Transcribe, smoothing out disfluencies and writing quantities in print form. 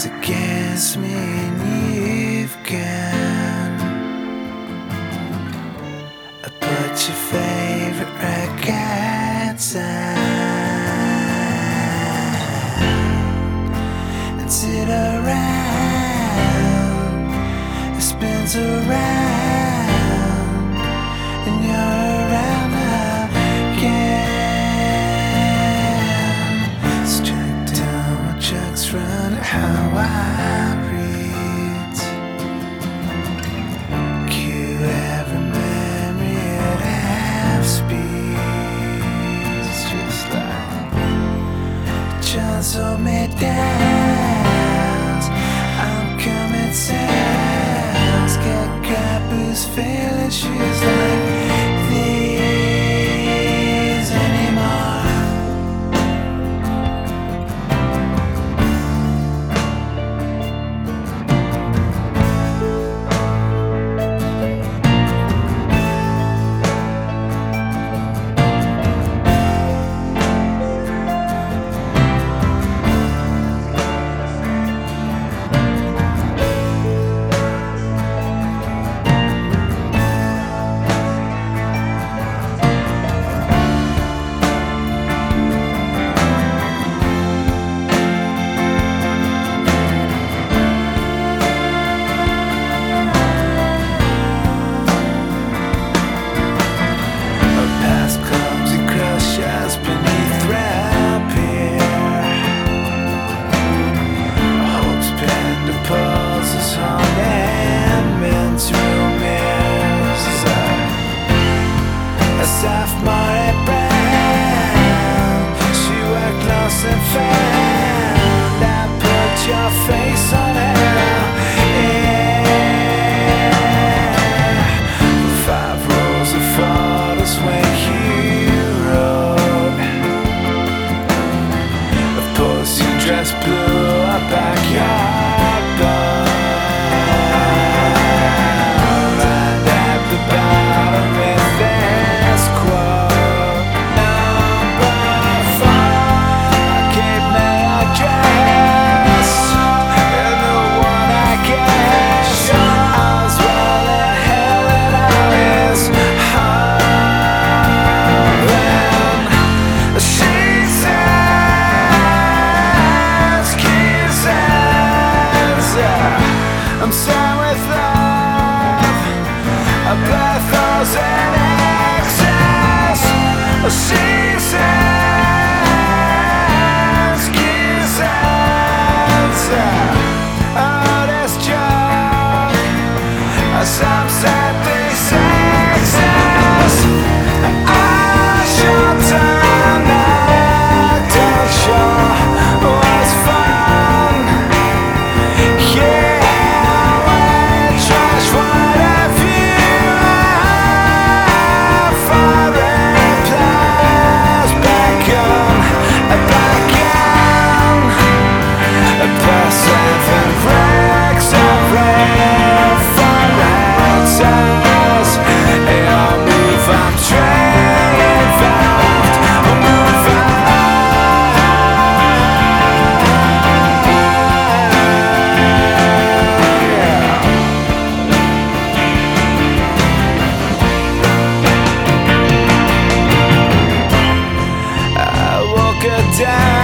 odds against me, and you've gone. I put your favorite records on and sit around. It spins around, and you're around again. Struck down with chucks run how I read. Cue every memory at half speed. It's just like John sold me downs. I'm coming sounds. Get caboose feeling shoes like these anymore. Sophomore Brown, she worked lost and found. I put your face on her, yeah. 5 rows of photos when you wrote. Of course you dress blue, a backyard blow. And at the bottom with this quote, number 4, I keep my address, and the one I guess as well in hell and all is home. She says, kisses, I'm sad with love, a pathos and excess. She says, kisses, oh, this joke, some said this excess. I shut down that dog show was fun, yeah. Trash whatever you have for replies. Back on, plus 7 racks of references. I'll move, I'm involved. I'll move on. I woke her down.